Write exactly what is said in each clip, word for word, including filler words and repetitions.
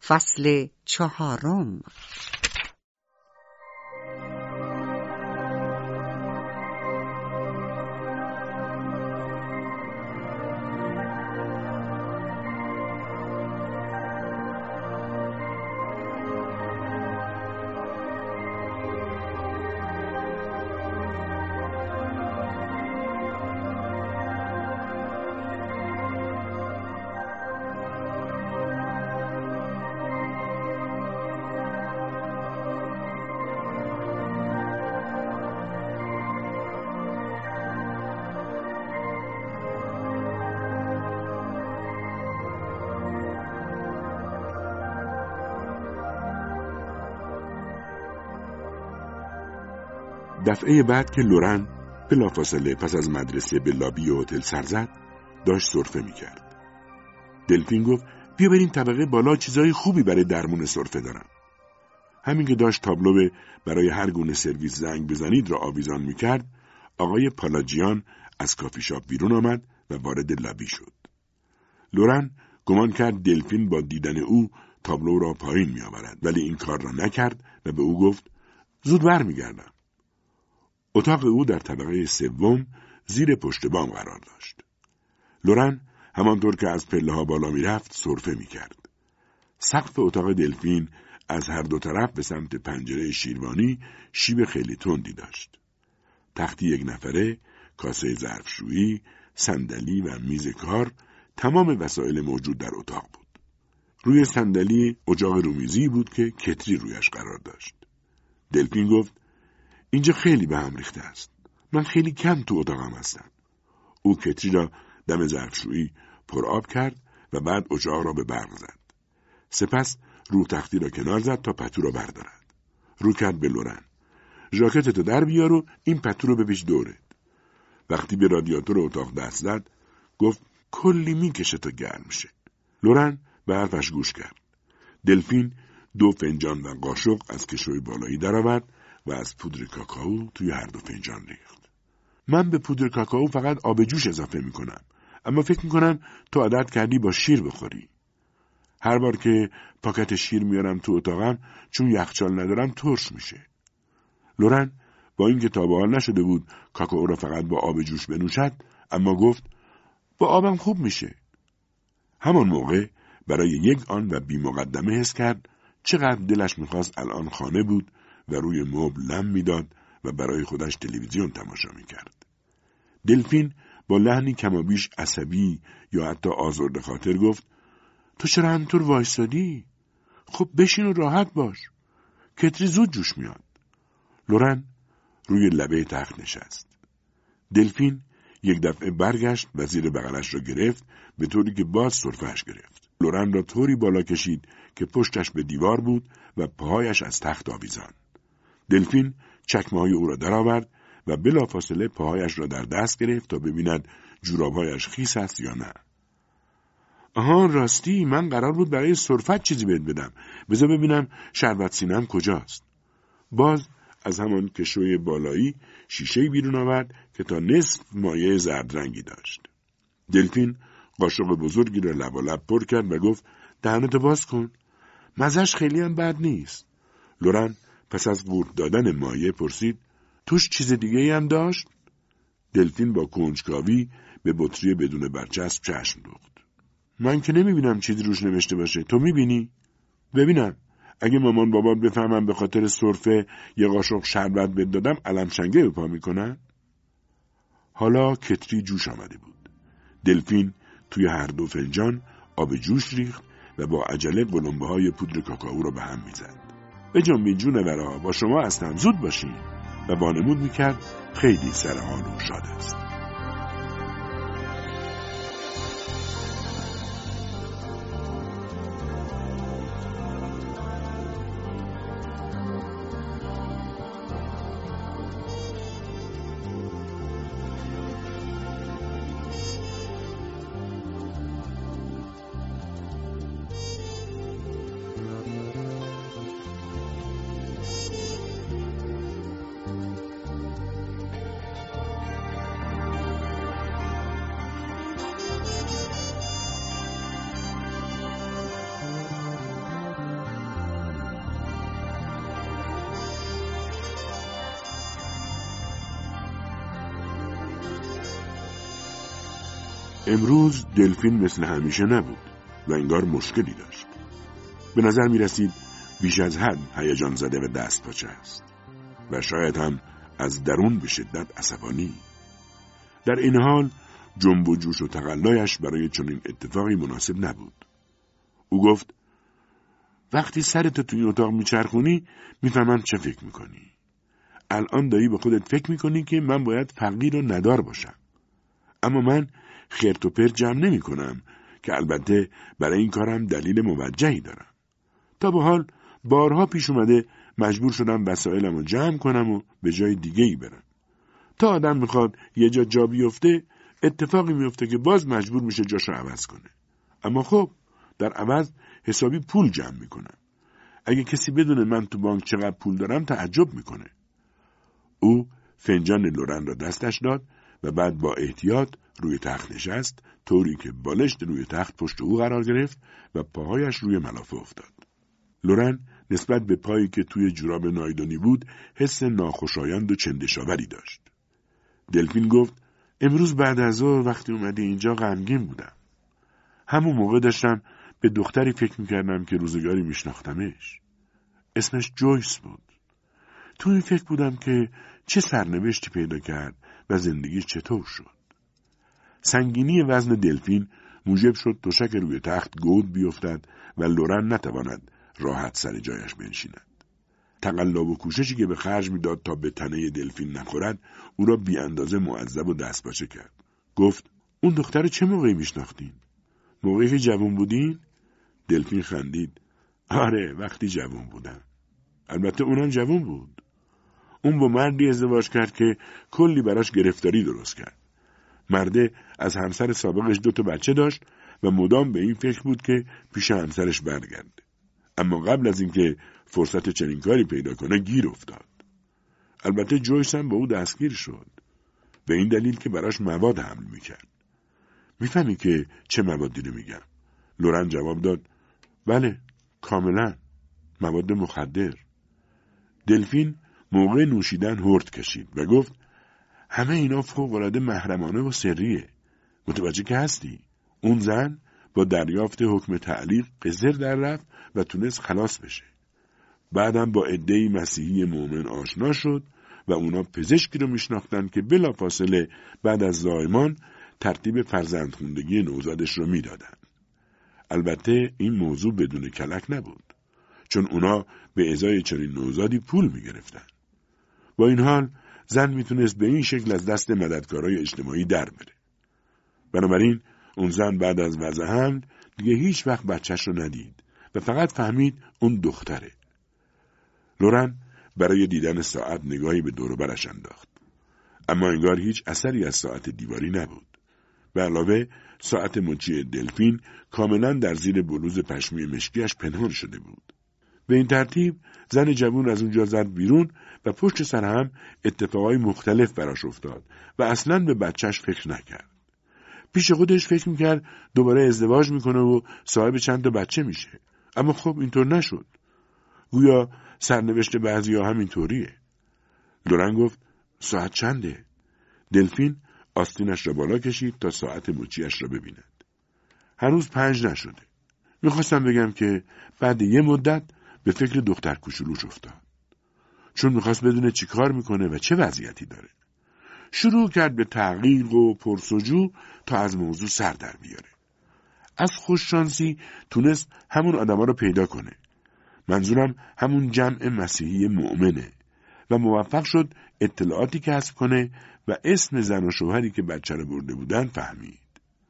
فصل چهارم. دفعه بعد که لورن بلافاصله پس از مدرسه به لابی هتل سر زد، داشت سرفه میکرد. دلفین گفت بیا بریم طبقه بالا، چیزای خوبی برای درمون سرفه دارم. همین که داشت تابلو برای هر گونه سرویس زنگ بزنید را آویزان میکرد، آقای پالاجیان از کافی شاپ بیرون آمد و وارد لابی شد. لورن گمان کرد دلفین با دیدن او تابلو را پایین میآورد، ولی این کار را نکرد و به او گفت زود برمیگردم. اتاق او در طبقه سوم زیر پشت بام قرار داشت. لورن همانطور که از پله ها بالا می رفت سرفه می کرد. سقف اتاق دلفین از هر دو طرف به سمت پنجره شیروانی شیب خیلی تندی داشت. تختی یک نفره، کاسه ظرفشویی، صندلی و میز کار، تمام وسایل موجود در اتاق بود. روی صندلی اجاق رومیزی بود که کتری رویش قرار داشت. دلفین گفت اینجا خیلی به هم ریخته است. من خیلی کم تو اتاقم هستم. او کتری را دم ظرفشویی پر آب کرد و بعد اجاق را به برق زد. سپس رو تختی را کنار زد تا پتو را بردارد. رو کرد به لورن. ژاکتتو در بیار و این پتو رو بپیچ دورت. وقتی به رادیاتور اتاق دست زد گفت کلی میکشه تا گرم شه. لورن به حرفش گوش کرد. دلفین دو فنجان و قاشق از کشوی بالایی درآورد و از پودر کاکائو توی هر دو فنجان ریخت. من به پودر کاکائو فقط آب جوش اضافه میکنم، اما فکر میکنم تو عادت کردی با شیر بخوری. هر بار که پاکت شیر میارم تو اتاقم چون یخچال ندارم ترش میشه. لورن با اینکه تا به حال نشده بود کاکائو را فقط با آب جوش بنوشد، اما گفت با آبم خوب میشه. همان موقع برای یک آن و بی مقدمه حس کرد چقدر دلش میخواست الان خانه بود و روی مبل لم میداد و برای خودش تلویزیون تماشا میکرد. دلفین با لحنی کمابیش عصبی یا حتی آزرده خاطر گفت تو چرا همینطور وایسادی؟ خب بشین و راحت باش. کتری زود جوش میاد. لورن روی لبه تخت نشست. دلفین یک دفعه برگشت و زیر بغلش را گرفت به طوری که باز سرفه‌اش گرفت. لورن را طوری بالا کشید که پشتش به دیوار بود و پاهایش از تخت آویزان. دلفین چکمه‌های او را درآورد و بلافاصله پاهایش را در دست گرفت تا ببیند جوراب‌هایش خیس است یا نه. آها راستی، من قرار بود برای سرفت چیزی بهت بدم. بذار ببینم شربت سینه‌ام کجاست. باز از همان کشوی بالایی شیشه بیرون آورد که تا نصف مایع زرد رنگی داشت. دلفین قاشق بزرگی را لبالب پر کرد و گفت دهنتو باز کن. مزه‌اش خیلی هم بد نیست. لورن پس از قورت دادن مایع پرسید توش چیز دیگه هم داشت؟ دلفین با کنجکاوی به بطری بدون برچسب چشم دوخت. من که نمیبینم چیزی روش نوشته باشه. تو میبینی؟ ببینم. اگه مامان بابات بفهمن به خاطر سرفه یه قاشق شربت بهت دادم علم شنگه به پا میکنن؟ حالا کتری جوش آمده بود. دلفین توی هر دو فنجان آب جوش ریخت و با عجله قلمبه های پودر کاکائو را به هم میزد. بجنبین جونورا، با شما هستم، زود باشین. و وانمود میکرد خیلی سرحال و شاد است. امروز دلفین مثل همیشه نبود و انگار مشکلی داشت. به نظر می رسید بیش از حد هیجان زده و دست پاچه است و شاید هم از درون به شدت عصبانی. در این حال جنب و جوش و تقلایش برای چنین اتفاقی مناسب نبود. او گفت وقتی سرت توی اتاق میچرخونی میفهمم چه فکر میکنی. الان داری به خودت فکر میکنی که من باید فقیر و ندار باشم. اما من خرت و پرت جمع نمی کنم که البته برای این کارم دلیل موجهی دارم. تا به حال بارها پیش اومده مجبور شدم وسایلم رو جمع کنم و به جای دیگه ای برم. تا آدم میخواد یه جا جا بیفته اتفاقی میفته که باز مجبور میشه جاشو عوض کنه. اما خب در عوض حسابی پول جمع میکنم. اگه کسی بدونه من تو بانک چقدر پول دارم تعجب میکنه. او فنجان لورن را دستش داد و بعد با احتیاط روی تخت نشست، طوری که بالشت روی تخت پشت او قرار گرفت و پاهایش روی ملافه افتاد. لورن نسبت به پایی که توی جوراب نایلونی بود حس ناخوشایند و چندشاوری داشت. دلفین گفت امروز بعد از ظهر وقتی اومدی اینجا غمگین بودم. همون موقع داشتم به دختری فکر میکردم که روزگاری میشناختمش. اسمش جویس بود. تو این فکر بودم که چه سرنوشتی پیدا کرد و زندگیش چطور شد. سنگینی وزن دلفین موجب شد تشک روی تخت گود بیفتد و لورن نتواند راحت سر جایش بنشیند. تقلا و کوششی که به خرج میداد تا به تنه دلفین نخورد او را بی اندازه معذب و دستپاچه کرد. گفت اون دختر چه موقعی میشناختین؟ موقعی که جوان بودین؟ دلفین خندید. آره وقتی جوان بودم. البته اونم جوان بود. اون با مردی ازدواج کرد که کلی براش گرفتاری درست کرد. مرده از همسر سابقش دو تا بچه داشت و مدام به این فکر بود که پیش همسرش برگرده. اما قبل از اینکه فرصت چنین کاری پیدا کنه گیر افتاد. البته جویس هم با او دستگیر شد. به این دلیل که براش مواد حمل میکرد. میفهمی که چه موادی رو میگم؟ لورن جواب داد بله کاملا مواد مخدر. دلفین موقع نوشیدن هورت کشید و گفت همه اینا فوق‌العاده محرمانه و سریه. متوجه که هستی؟ اون زن با دریافت حکم تعلیق قزر در رفت و تونست خلاص بشه. بعدم با عده‌ای مسیحی مؤمن آشنا شد و اونا پزشکی رو میشناختن که بلافاصله بعد از زایمان ترتیب فرزندخوندگی نوزادش رو میدادن. البته این موضوع بدون کلک نبود، چون اونا به ازای چنین نوزادی پول میگرفتن. با این حال زن میتونست به این شکل از دست مددکارای اجتماعی در بره. بنابراین اون زن بعد از وضع حمل دیگه هیچ وقت بچهش رو ندید و فقط فهمید اون دختره. لورن برای دیدن ساعت نگاهی به دور و برش انداخت. اما انگار هیچ اثری از ساعت دیواری نبود. به علاوه ساعت مچی دلفین کاملا در زیر بلوز پشمی مشکیش پنهان شده بود. به این ترتیب زن جوان از اونجا زد بیرون و پشت سر هم اتفاقای مختلف براش افتاد و اصلاً به بچهش فکر نکرد. پیش خودش فکر میکرد دوباره ازدواج میکنه و صاحب چند تا بچه میشه. اما خب اینطور نشد. گویا سرنوشت بعضیا هم اینطوریه. لورن گفت ساعت چنده؟ دلفین آستینش را بالا کشید تا ساعت مچیش را ببیند. هنوز پنج نشده. میخواستم بگم که بعد یه مدت به فکر دختر کوچولوش افتاد. چون میخواست بدونه چی کار میکنه و چه وضعیتی داره. شروع کرد به تحقیق و پرسجو تا از موضوع سر در بیاره. از خوششانسی تونست همون آدما رو پیدا کنه. منظورم همون جمع مسیحی مؤمنه و موفق شد اطلاعاتی کسب کنه و اسم زن و شوهری که بچه رو برده بودن فهمید.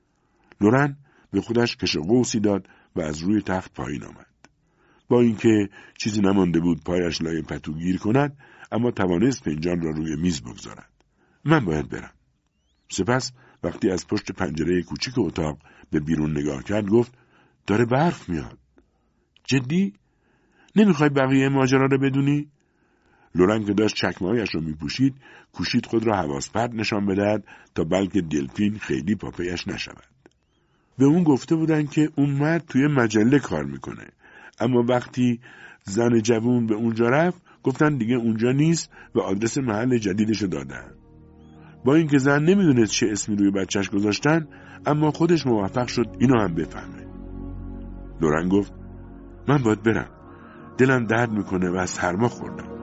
لورن به خودش کش قوسی داد و از روی تخت پایین آمد. با اینکه چیزی نمانده بود پایش لای پتو گیر کند، اما توانست فنجان را روی میز بگذارد. من باید برم. سپس وقتی از پشت پنجره کوچیک اتاق به بیرون نگاه کرد گفت داره برف میاد. جدی؟ نمیخوای بقیه ماجرا رو بدونی؟ لورن که داشت چکمه‌هایش رو میپوشید کوشید خود را حواس پرت نشان بدهد تا بلکه دلفین خیلی پاپیش نشود. به اون گفته بودن که اون مرد توی مجله کار میکنه، اما وقتی زن جوون به اونجا رفت گفتن دیگه اونجا نیست و آدرس محل جدیدشو دادن. با اینکه زن نمیدونست چه اسمی روی بچهش گذاشتن، اما خودش موفق شد اینو هم بفهمه. لورن گفت من باید برم، دلم درد میکنه و از سرما خوردم.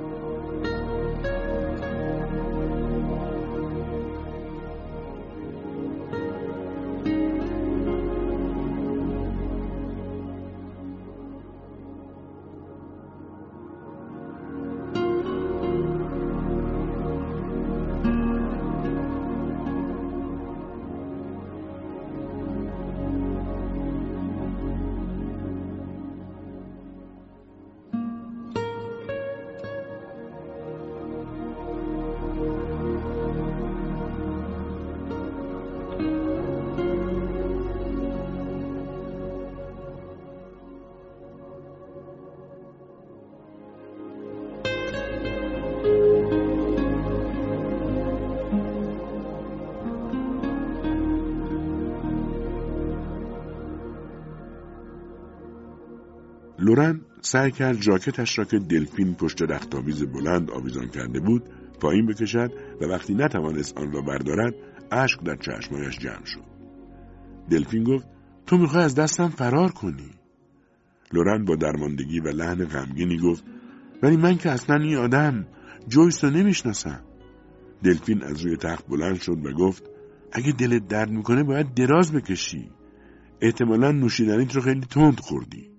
لورن سعی کرد ژاکتش را که دلفین پشت رختاویز بلند آویزان کرده بود پایین بکشد و وقتی نتوانست آن را بردارد اشک در چشمایش جمع شد. دلفین گفت تو میخوای از دستم فرار کنی. لورن با درماندگی و لحن غمگینی گفت ولی من که اصلا این آدم جویس رو نمیشناسم. دلفین از روی تخت بلند شد و گفت اگه دلت درد میکنه باید دراز بکشی. احتمالاً نوشیدنیت رو خیلی تند خوردی.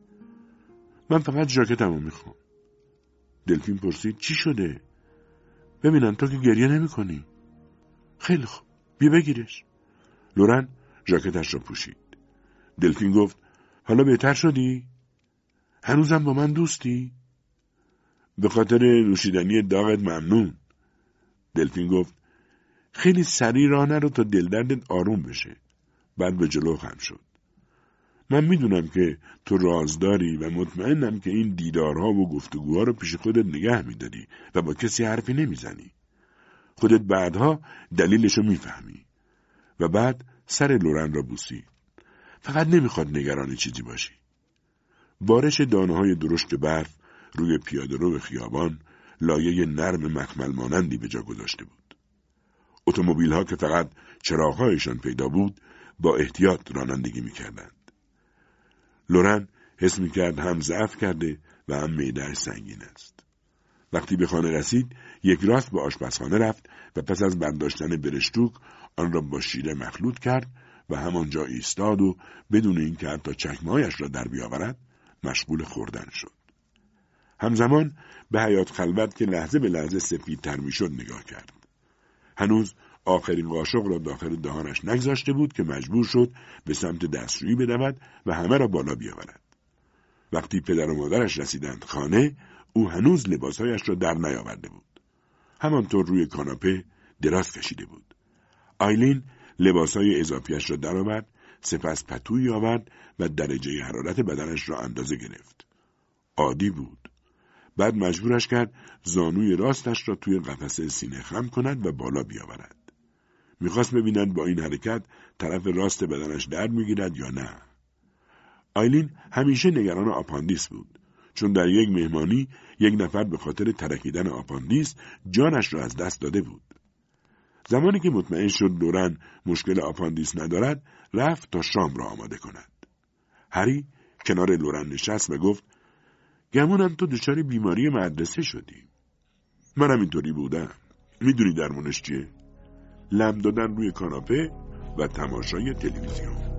من فقط ژاکتمو میخوام. دلفین پرسید چی شده؟ ببینم تو که گریه نمی کنی. خیلی خوب، بیا بگیرش. لورن ژاکتش را پوشید. دلفین گفت حالا بهتر شدی؟ هنوزم با من دوستی؟ به خاطر نوشیدنی داغت ممنون. دلفین گفت خیلی سریع راه نرو تا دل دردت آروم بشه. بعد به جلو خم شد. من میدونم که تو رازداری و مطمئنم که این دیدارها و گفتگوها رو پیش خودت نگه میداری و با کسی حرفی نمیزنی. خودت بعدها دلیلشو میفهمی. و بعد سر لورن را بوسید. فقط نمیخواد نگران چیزی باشی. بارش دانه‌های درشت برف روی پیاده‌رو خیابان لایه نرم مخمل مانندی به جا گذاشته بود. اتومبیل‌ها که فقط چراغ‌هایشان پیدا بود با احتیاط رانندگی میکردند. لورن حس میکرد هم ضعف کرده و هم معده‌اش سنگین است. وقتی به خانه رسید یک راست به آشپزخانه رفت و پس از برداشتن برشتوک آن را با شیره مخلوط کرد و همانجا ایستاد و بدون اینکه حتی چکمه‌هایش را در بیاورد مشغول خوردن شد. همزمان به حیات خلوت که لحظه به لحظه سفیدتر میشد نگاه کرد. هنوز آخرین قاشق را داخل دهانش نگذاشته بود که مجبور شد به سمت دستشویی بدود و همه را بالا بیاورد. وقتی پدر و مادرش رسیدند خانه، او هنوز لباسهایش را در نیاورده بود. همانطور روی کاناپه دراز کشیده بود. آیلین لباسهای اضافیش را درآورد، سپس پتویی آورد و درجه حرارت بدنش را اندازه گرفت. عادی بود. بعد مجبورش کرد زانوی راستش را توی قفسه سینه خم کند و بالا بیاورد. میخواست ببیند با این حرکت طرف راست بدنش درد میگیرد یا نه. آیلین همیشه نگران آپاندیس بود، چون در یک مهمانی یک نفر به خاطر ترکیدن آپاندیس جانش را از دست داده بود. زمانی که مطمئن شد لورن مشکل آپاندیس ندارد، رفت تا شام را آماده کند. هری کنار لورن نشست و گفت گمونم تو دچار بیماری مدرسه شدی. منم اینطوری بودم. میدونی درمونش چیه؟ لم دادن روی کاناپه و تماشای تلویزیون.